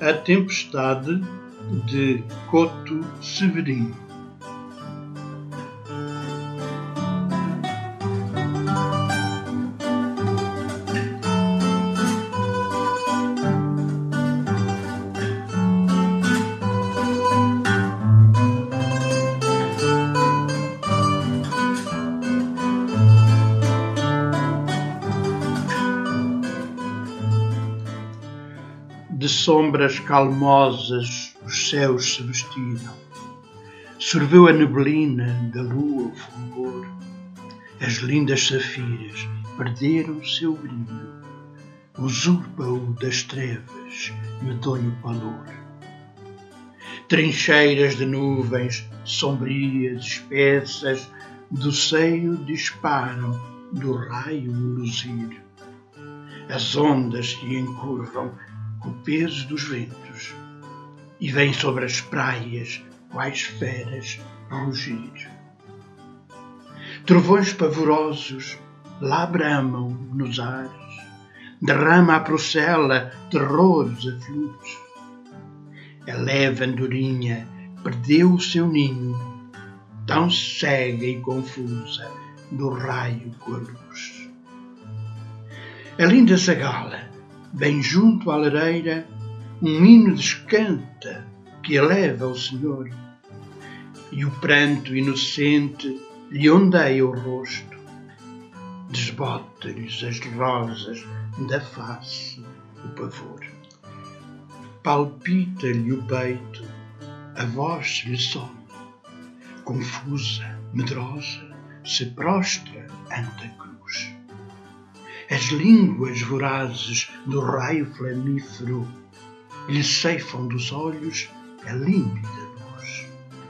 A Tempestade, de Couto Severino. De sombras calmosas os céus se vestiram, sorveu a neblina da lua o fulgor, as lindas safiras perderam seu brilho, usurpa-o das trevas medonho palor. Trincheiras de nuvens sombrias espessas do seio disparam do raio o luzir, as ondas se encurvam com o peso dos ventos, e vêm sobre as praias, quais feras, rugir. Trovões pavorosos lá bramam nos ares, derrama a procela terrores aflutos. A leve andorinha perdeu o seu ninho, tão cega e confusa do raio com a luz. A linda zagala, bem junto à lareira, um hino descanta que eleva o Senhor, e o pranto inocente lhe ondeia o rosto, desbota-lhes as rosas da face o pavor. Palpita-lhe o peito, a voz lhe some, confusa, medrosa, se prostra ante a cruz. As línguas vorazes do raio flamífero lhe ceifam dos olhos a límpida luz.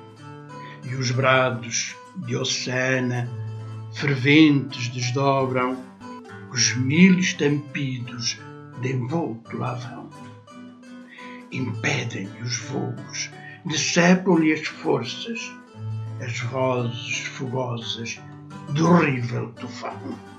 E os brados de Oceana ferventes desdobram os 1000 estampidos de envolto lá vão. Impedem-lhe os voos, decepam-lhe as forças, as vozes fogosas do horrível tufão.